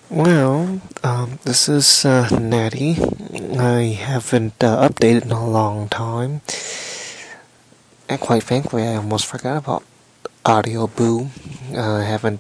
This is Natty. I haven't updated in a long time, and quite frankly, I almost forgot about Audio Boo. I haven't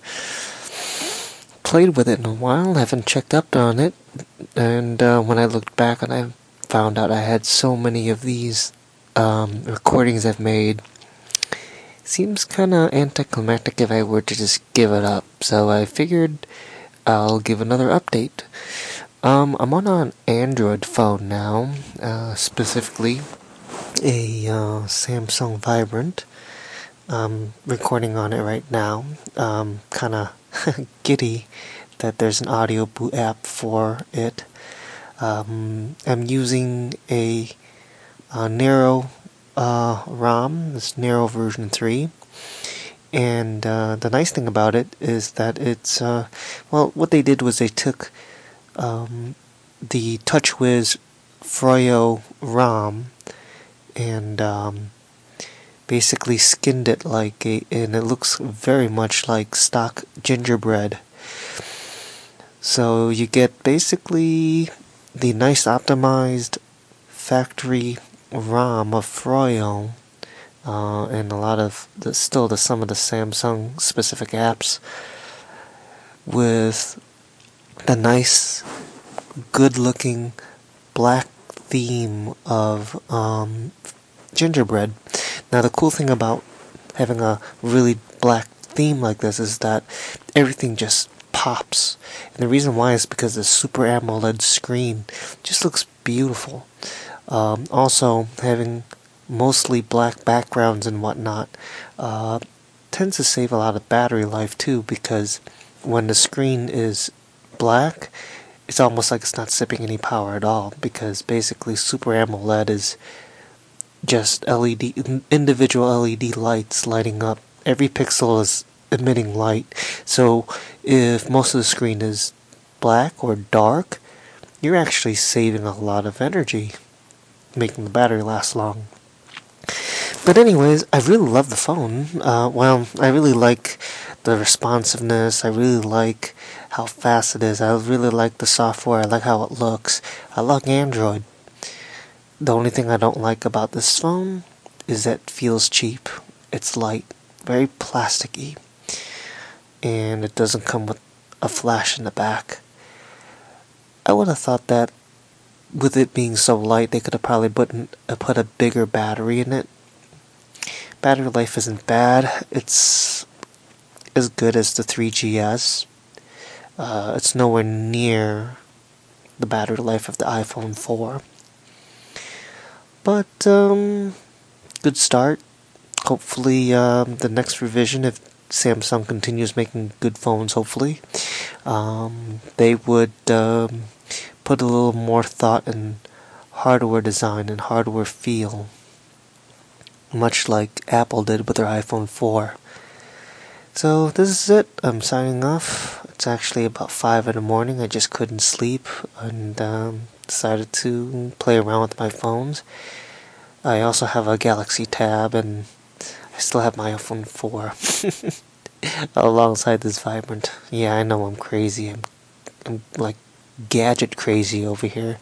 played with it in a while, haven't checked up on it, and when I looked back and I found out I had so many of these recordings I've made, seems kinda anticlimactic if I were to just give it up, so I figured I'll give another update. I'm on an Android phone now, specifically a Samsung Vibrant. I'm recording on it right now. Kinda giddy that there's an Audio Boo app for it. I'm using a Nero ROM, this Nero version 3. And the nice thing about it is that it's, what they did was they took the TouchWiz Froyo ROM and basically skinned it and it looks very much like stock gingerbread. So you get basically the nice optimized factory ROM of Froyo, and a lot of some of the Samsung specific apps with the nice, good-looking black theme of gingerbread. Now the cool thing about having a really black theme like this is that everything just pops. And the reason why is because the Super AMOLED screen just looks beautiful. Also, having mostly black backgrounds and whatnot tends to save a lot of battery life too, because when the screen is black, it's almost like it's not sipping any power at all, because basically Super AMOLED is just individual LED lights lighting up. Every pixel is emitting light. So if most of the screen is black or dark, you're actually saving a lot of energy, making the battery last long. But anyways, I really love the phone. I really like the responsiveness. I really like how fast it is. I really like the software. I like how it looks. I like Android. The only thing I don't like about this phone is that it feels cheap. It's light, very plasticky, and it doesn't come with a flash in the back. I would have thought that with it being so light, they could have probably put a bigger battery in it. Battery life isn't bad. It's as good as the 3GS. It's nowhere near the battery life of the iPhone 4. But, good start. Hopefully, the next revision, if Samsung continues making good phones, hopefully, they would put a little more thought in hardware design and hardware feel, much like Apple did with their iPhone 4. So this is it. I'm signing off. It's actually about 5 in the morning. I just couldn't sleep and decided to play around with my phones. I also have a Galaxy Tab, and I still have my iPhone 4 alongside this Vibrant. Yeah, I know I'm crazy. I'm like gadget crazy over here.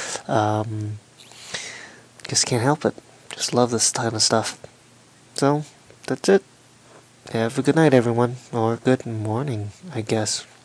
Just can't help it. Just love this kind of stuff. So, that's it. Have a good night, everyone. Or good morning, I guess.